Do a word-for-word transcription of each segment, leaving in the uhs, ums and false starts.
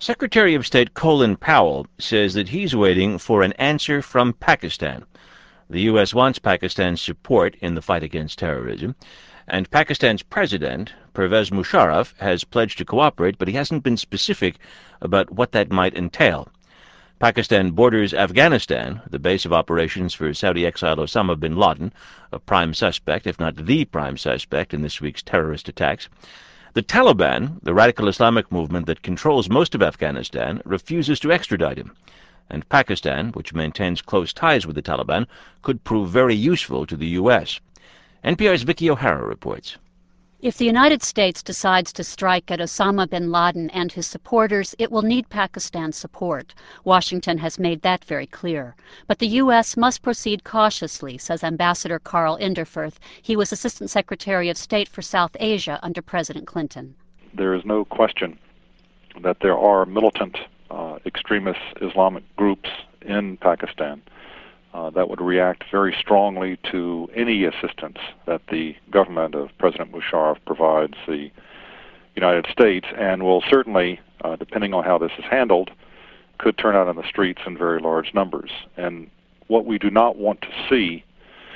Secretary of State Colin Powell says that he's waiting for an answer from Pakistan. The U S wants Pakistan's support in the fight against terrorism, and Pakistan's president, Pervez Musharraf, has pledged to cooperate, but he hasn't been specific about what that might entail. Pakistan borders Afghanistan, the base of operations for Saudi exile Osama bin Laden, a prime suspect, if not the prime suspect, in this week's terrorist attacks. The Taliban, the radical Islamic movement that controls most of Afghanistan, refuses to extradite him. And Pakistan, which maintains close ties with the Taliban, could prove very useful to the U S. N P R's Vicky O'Hara reports. If the United States decides to strike at Osama bin Laden and his supporters, it will need Pakistan's support. Washington has made that very clear. But the U S must proceed cautiously, says Ambassador Carl Inderfurth. He was Assistant Secretary of State for South Asia under President Clinton. There is no question that there are militant uh, extremist Islamic groups in Pakistan Uh, that would react very strongly to any assistance that the government of President Musharraf provides the United States, and will certainly, uh, depending on how this is handled, could turn out on the streets in very large numbers. And what we do not want to see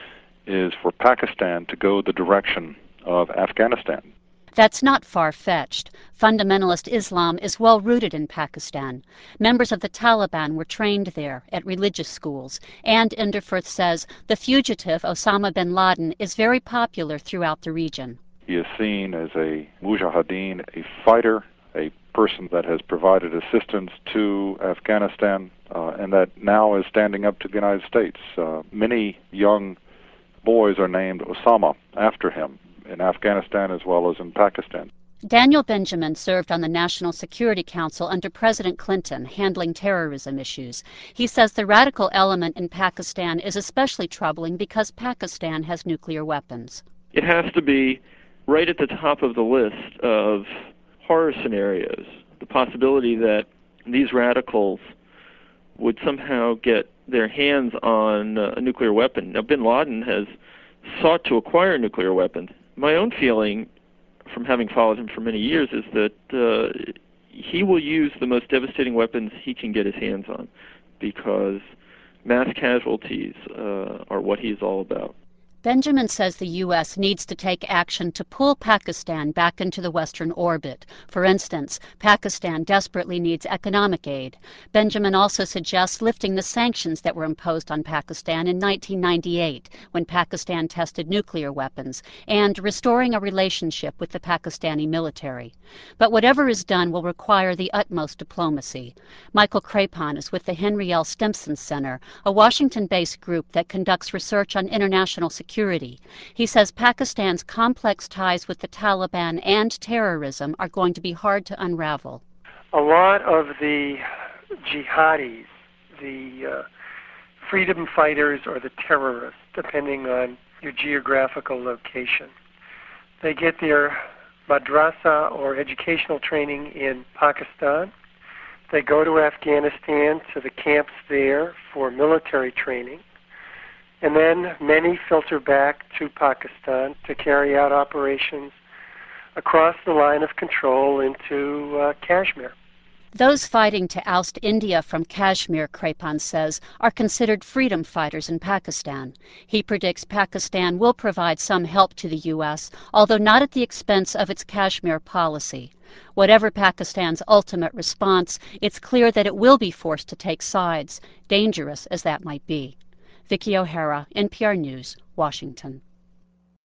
is for Pakistan to go the direction of Afghanistan. That's not far-fetched. Fundamentalist Islam is well-rooted in Pakistan. Members of the Taliban were trained there at religious schools. And, Inderfurth says, the fugitive Osama bin Laden is very popular throughout the region. He is seen as a mujahideen, a fighter, a person that has provided assistance to Afghanistan, uh, and that now is standing up to the United States. Uh, many young boys are named Osama after him, in Afghanistan as well as in Pakistan. Daniel Benjamin served on the National Security Council under President Clinton, handling terrorism issues. He says the radical element in Pakistan is especially troubling because Pakistan has nuclear weapons. It has to be right at the top of the list of horror scenarios, the possibility that these radicals would somehow get their hands on a nuclear weapon. Now, bin Laden has sought to acquire nuclear weapons. My own feeling, from having followed him for many years, is that uh, he will use the most devastating weapons he can get his hands on, because mass casualties uh, are what he's all about. Benjamin says the U S needs to take action to pull Pakistan back into the Western orbit. For instance, Pakistan desperately needs economic aid. Benjamin also suggests lifting the sanctions that were imposed on Pakistan in nineteen ninety-eight, when Pakistan tested nuclear weapons, and restoring a relationship with the Pakistani military. But whatever is done will require the utmost diplomacy. Michael Crapon is with the Henry L. Stimson Center, a Washington-based group that conducts research on international security. Security. He says Pakistan's complex ties with the Taliban and terrorism are going to be hard to unravel. A lot of the jihadis, the uh, freedom fighters or the terrorists, depending on your geographical location, they get their madrasa or educational training in Pakistan. They go to Afghanistan, to the camps there for military training. And then many filter back to Pakistan to carry out operations across the line of control into uh, Kashmir. Those fighting to oust India from Kashmir, Crapon says, are considered freedom fighters in Pakistan. He predicts Pakistan will provide some help to the U S, although not at the expense of its Kashmir policy. Whatever Pakistan's ultimate response, it's clear that it will be forced to take sides, dangerous as that might be. Vicky O'Hara, N P R News, Washington.